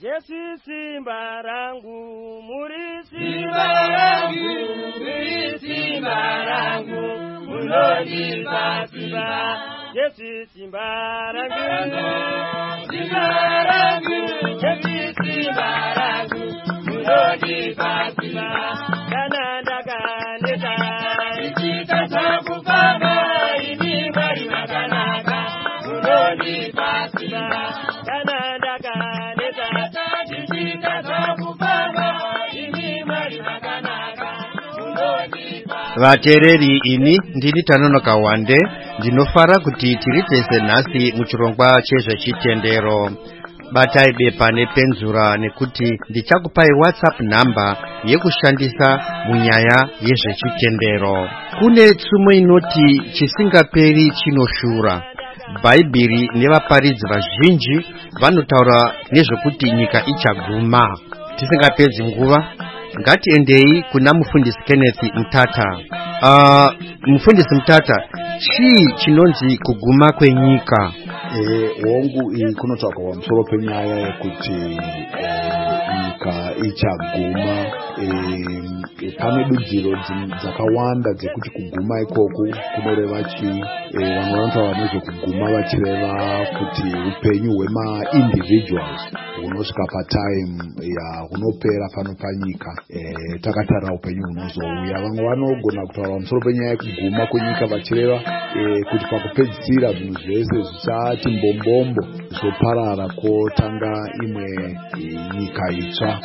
Yesu simba rangu, muri simba rangu, muri simba rangu, munonipa simba. Yesu simba rangu, simba rangu, Yesu simba rangu, munonipa simba. Kananda kaneta, ichita sakupamba, ini bari makanaka, munonipa simba. Kananda kaneta, ichita sakupamba, ini bari makanaka, munonipa. Vatereri ini ndini Tanonoka Wande ndinofara kuti tiritese nhasi muchirongwa chezvechitendero. Batai bepa nepenzura nekuti ndichakupai WhatsApp namba yekushandisa munyaya yezvechitendero. Kune tsumo inoti chisingaperi chinoshura. Bhaibheri nevaparidzi vazhinji vanotaura nezvekuti nyika ichaguma. Tisingapedzi nguva, ngatiendei kuna mufundisi Kenneth Mutata. Mufundisi Mutata, chii chinonzi kuguma kwenyika? Wangu kunotaurwa pamusoro penyaya yekuti nyika ichaguma. Pane dudziro dzakawanda dzekuti kuguma ikoko kunoreva chii. Vamwe vanotaura nezvekuguma vachireva kuti upenyu hwema-individuals hunosvika patime hunopera pano panyika, takatarira upenyu hunozouya. Vamwe vanogona kutaura pamusoro penyaya yekuguma kwenyika vachireva kuti pakupedzisira zvinhu zvese zvichati mbombombo, zvoparara kotanga imwe nyika itsva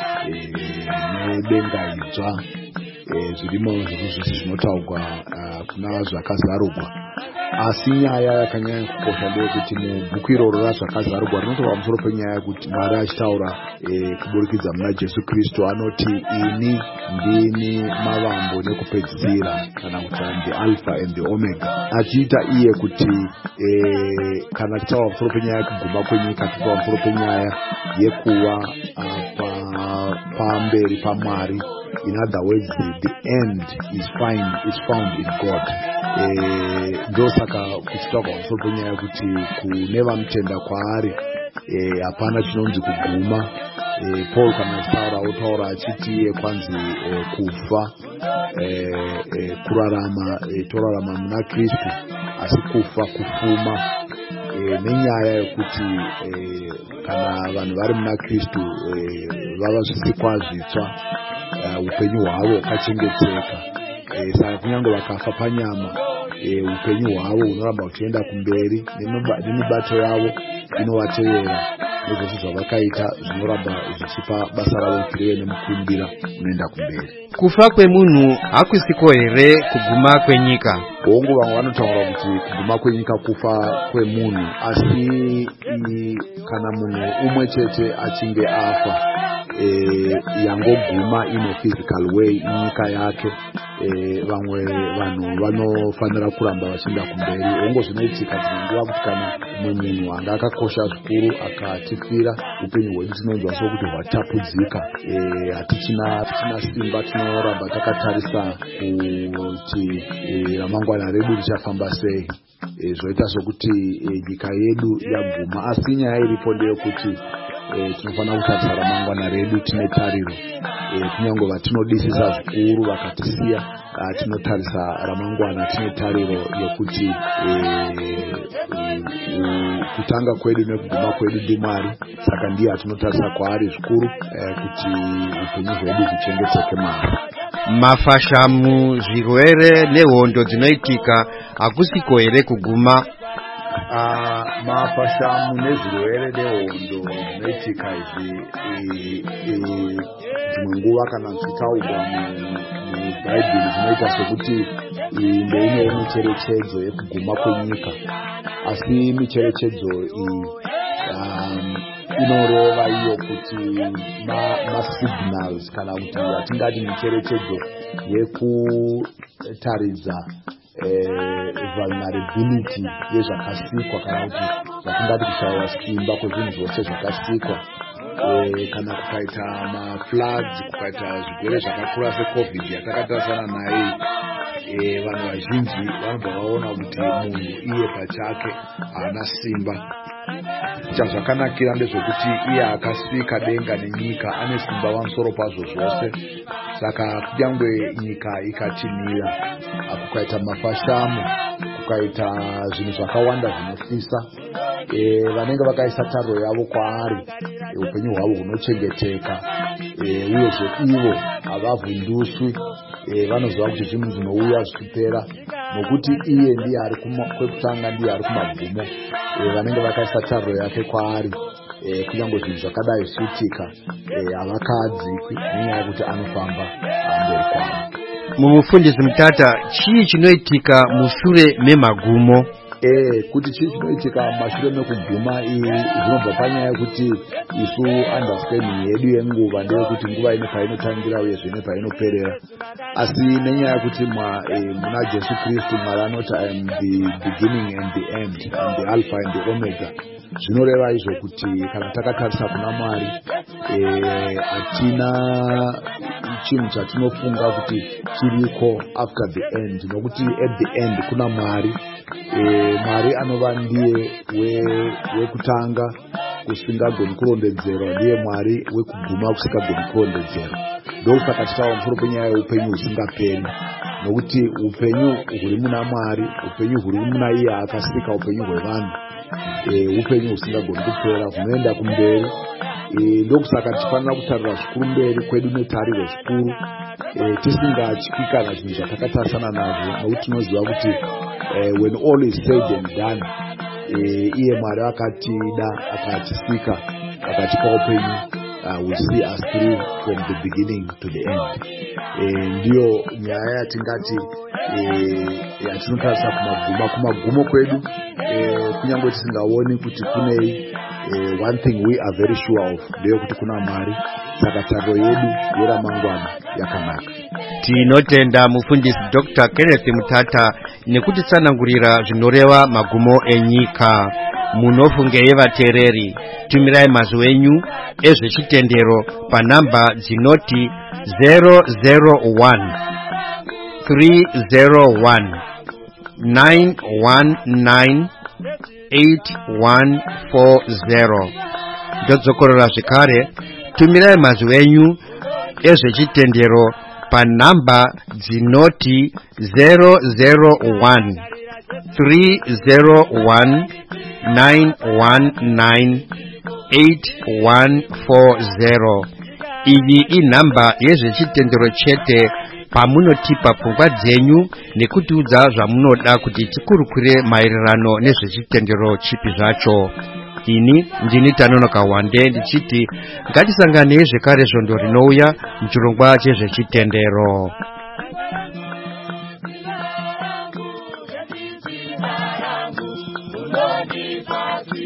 nedenga idzva. Zvirimo zvese zvinotaurwa kuna zvakazarurwa. Asi nyaya yakanyanya kukosha ndeyekuti mubhuku iroro razvakazarurwa rinotaura pamusoro penyaya yekuti Mwari achitaura kuburikidza muna Jesu Kristu anoti, ini ndini mavambo nekupedzisira, kana kuti the Alpha and the Omega. Achiita iye kuti kana tichitaura pamusoro penyaya yekuguma kwenyika, tichitaura pamusoro penyaya yekuva pamberi paMwari. In other words, the end is found in God. Ndosaka kuchitaura pamusoro penyaya kuti kune vanotenda kwaari hapana chinonzi kuguma. Paul kana achitaura otaura achiti kwanzi kufa, kurarama, torarama muna Kristu, asi kufa kufuma. Nenyaya yekuti kana vanhu vari muna Kristu vava zvisikwa zvitsva, upenyu hwavo hwakachengeteka. Saka kunyange vakafa panyama, upenyu hwavo hunoramba huchienda kumberi, nemibato yavo inovatevera. Nezvose zvavakaita zvinoramba zvichipa basa ravo utireve nemukumbira unoenda kumberi. Kufa kwemunhu hakusiko here kuguma kwenyika? Hongu vamwe vanotaura kuti kuguma kwenyika kufa kwemunhu, asi kana munhu umwe chete achinge afa, yangoguma in a physical way inyika yake, vamwe vanhu vanofanira kuramba vachienda kumberi. Hongu zvinoitika dzimwe nguva kuti kana mumwe munhu anga akakosha zvikuru akatifira, upenyu hwedu tinonzwa sokuti hwatapudzika, hatichina simba, tinoramba takatarisa kuti ramangwana redu richafamba sei. Zvoita sokuti nyika yedu yaguma, asi nyaya iripo ndeyekuti tinofanira kutarisa ramangwana redu tine tariro. Kunyange vatinodisisa zvikuru vakatisiya, tinotarisa ramangwana tine tariro yekuti kutanga kwedu nekuguma kwedu ndiMwari. Saka ndiye atinotarisa kwaari zvikuru kuti upenyu hwedu huchengeteke maari. Mafashamu, zvirwere nehondo dzinoitika hakusiko here kuguma? Mafashamu nezvirwere nehondo dzinoitika idzi dzimwe nguva kana dzichitaurwa muBhaibheri dzinoita sokuti ndeimwe micherechedzo yekuguma kwenyika. Asi micherechedzo iyi inoreva iyo kuti masignals, kana kuti yatingati micherechedzo yekutaridza vulnerability yezvakasikwa, kana kuti zvatingati kushaiwa simba kwezvinhu zvose zvakasikwa. Kana kukaita mafloods, kukaita zvirwere zvakakura seCovid yatakatarisana naye, vanhu vazhinji vanobva vaona kuti munhu iye pachake haana simba. chazvakanakira ndezvekuti iye akasika denga nenyika ane simba pamusoro pazvo zvose. Saka kunyangwe nyika ikatimira, kukaita mafashamo, kukaita zvinhu zvakawanda zvinofisa, vanenge vakaisa tariro yavo kwaari, upenyu hwavo hunochengeteka, uyezve ivo havavhunduswi, vanoziva kuti zvinhu zvinouya zvichipera, nokuti iye ndiye ari kwekutanga, ndiye ari kumagumo. Vanenge vakaisa tariro yake kwaari, kunyangwe zvinhu zvakadai zvichiitika, havakadzikwi nenyaya yekuti anofamba mberi kwavo. Mumufundisi Mutata, chii chinoitika mushure memagumo? Kuti chii chinoitika mashure mekuguma zvinobva panyaya yekuti isu understanding yedu yenguva ndeyekuti nguva ine painotangira uyezve nepainoperera, asi nenyaya yekuti muna Jesu Kristu Mwari anoti I am the beginning and the end, and the alpha and the omega. Zvinoreva izvo kuti kana takatarisa kuna Mwari, hatina chinhu chatinofunga kuti chiriko after the end, nokuti at the end kuna Mwari. Mwari anova ndiye wekutanga kusingagoni kurondedzerwa, ndiye Mwari wekuguma kusingagoni kurondedzerwa. Ndosaka tichitaura pamusoro penyaya yeupenyu husingaperi, nokuti upenyu huri muna Mwari, upenyu huri muna iye akasika upenyu hwevanhu, upenyu husingagoni kupera, hunoenda kumberi. Ndokusaka tifanira kutarira zvikuru mberi kwedu netariro zvikuru, tisingatyi kana zvinhu zvatakatarisana nazvo, nokuti tinoziva kuti when all is said and done, iye Mwari akatida, akatisika, akatipa upenyu, will see us through from the beginning to the end. Ndiyo nyaya yatingati yatinotarisa kumagumo kwedu, kunyangwe tisingaoni kuti kunei. One thing we are very sure of ndeyekuti kuna Mwari, saka tariro yedu yeramangwana yakanaka. Tinotenda mufundisi Dr. Kenneth Mutata nekutitsanangurira zvinoreva magumo enyika. Munofungei vateereri, tumirai mazwi enyu ezvechitendero panhamba dzinoti 001 301 919 8140. Ndodzokorora zvekare, tumirai mazwi enyu ezvechitendero panhamba dzinoti 001 301 919 8140. Iyi inhamba yezvechitendero chete pamunotipa pfungwa dzenyu nekutiudza zvamunoda kuti tikurukure maererano nezvechitendero chipi zvacho. Ini ndini Tanonoka Wande ndichiti ngatisanganei zvekare zvondo rinouya muchirongwa chezvechitendero. Lord,